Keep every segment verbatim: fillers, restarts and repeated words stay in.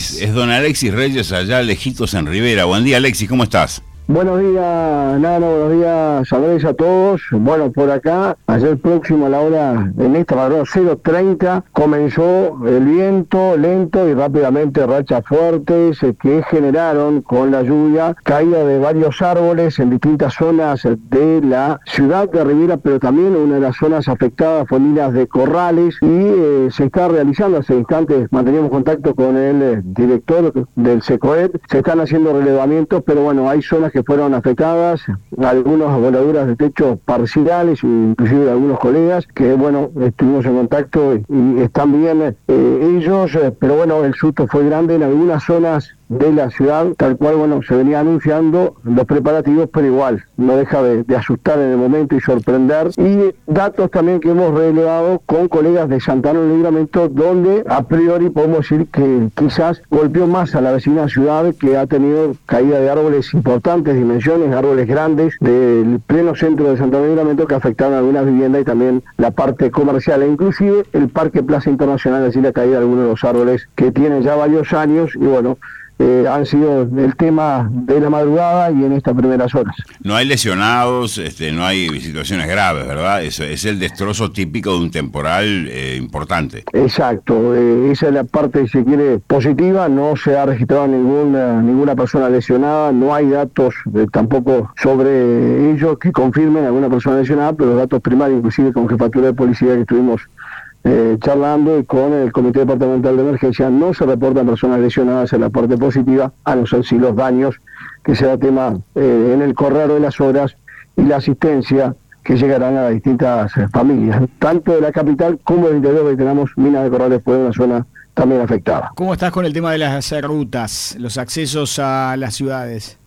Alex, es don Alexis Reyes allá lejitos en Rivera. Buen día, Alexis, ¿cómo estás? Buenos días, Nano, buenos días, Andrés, a todos. Bueno, por acá, ayer próximo a la hora, en esta madrugada cero treinta, comenzó el viento lento y rápidamente rachas fuertes eh, que generaron con la lluvia caída de varios árboles en distintas zonas de la ciudad de Rivera, pero también una de las zonas afectadas fue minas de corrales y eh, se está realizando hace instantes, manteníamos contacto con el eh, director del SECOED, se están haciendo relevamientos, pero bueno, hay zonas que que fueron afectadas, algunas voladuras de techo parciales, inclusive de algunos colegas, que bueno, estuvimos en contacto y, y están bien eh, ellos, eh, pero bueno, el susto fue grande en algunas zonas de la ciudad, tal cual, bueno, se venía anunciando los preparativos, pero igual, no deja de, de asustar en el momento y sorprender. Y datos también que hemos relevado con colegas de Santana del Libramento, donde a priori podemos decir que quizás golpeó más a la vecina ciudad, que ha tenido caída de árboles importantes dimensiones, árboles grandes del pleno centro de Santana del Libramento, que afectaron algunas viviendas y también la parte comercial, e inclusive el Parque Plaza Internacional, así la caída de algunos de los árboles que tienen ya varios años y bueno, Eh, han sido el tema de la madrugada y en estas primeras horas. No hay lesionados, este, no hay situaciones graves, ¿verdad? Es, es el destrozo típico de un temporal eh, importante. Exacto, eh, esa es la parte, si se quiere, positiva. No se ha registrado ninguna, ninguna persona lesionada, no hay datos eh, tampoco sobre ellos que confirmen alguna persona lesionada, pero los datos primarios, inclusive con jefatura de policía que estuvimos Eh, charlando y con el Comité Departamental de Emergencia, no se reportan personas lesionadas en la parte positiva, a no ser si los daños, que será tema eh, en el correr de las horas, y la asistencia que llegarán a las distintas eh, familias, tanto de la capital como del interior, que tenemos minas de corrales, fue una zona también afectada. ¿Cómo estás con el tema de las rutas, los accesos a las ciudades?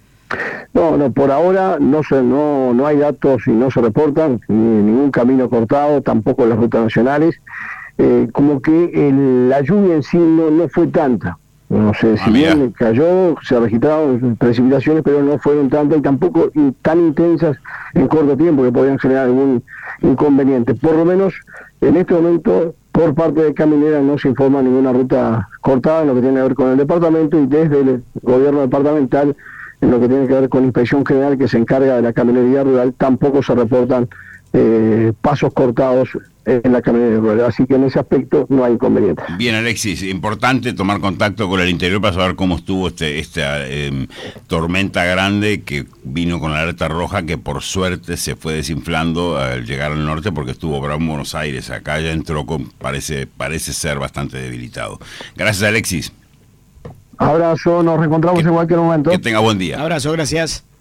No, no, por ahora no se, no, no hay datos y no se reportan ni ningún camino cortado, tampoco las rutas nacionales. Eh, como que el, la lluvia en sí no, no fue tanta. No sé, ah, si mira. bien cayó, se registraron precipitaciones, pero no fueron tantas y tampoco tan intensas en corto tiempo que podrían generar algún inconveniente. Por lo menos en este momento, por parte de Caminera, no se informa ninguna ruta cortada en lo que tiene que ver con el departamento, y desde el gobierno departamental, en lo que tiene que ver con la Inspección General, que se encarga de la caminería rural, tampoco se reportan eh, pasos cortados en la caminería rural, así que en ese aspecto no hay inconveniente. Bien, Alexis, importante tomar contacto con el interior para saber cómo estuvo este esta eh, tormenta grande que vino con la alerta roja, que por suerte se fue desinflando al llegar al norte, porque estuvo bravo en Buenos Aires. Acá ya entró con, parece, parece ser bastante debilitado. Gracias, Alexis. Abrazo, nos reencontramos que, en cualquier momento. Que tenga buen día. Abrazo, gracias.